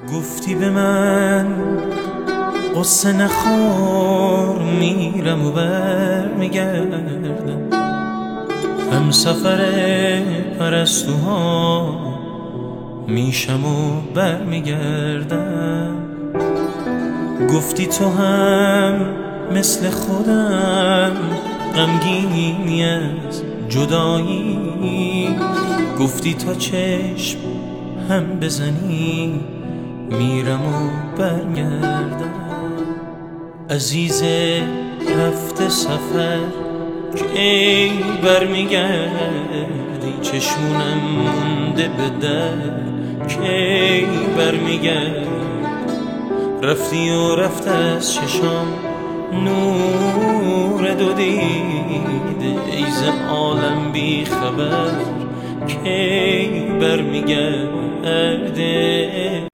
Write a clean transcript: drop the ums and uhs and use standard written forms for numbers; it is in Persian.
گفتی به من قصه نخور، میرم و برمیگردم، هم سفر پرستوها میشم و برمیگردم. گفتی تو هم مثل خودم غمگینی از جدایی، گفتی تا چشم هم بزنی میرم و برگردم. عزیز رفته سفر که ای برمیگردی، چشمونم مونده به در که ای برمیگردی. رفتی و رفت از چشام نور دو دیده، ای ز عالم بی خبر که ای برمیگرده.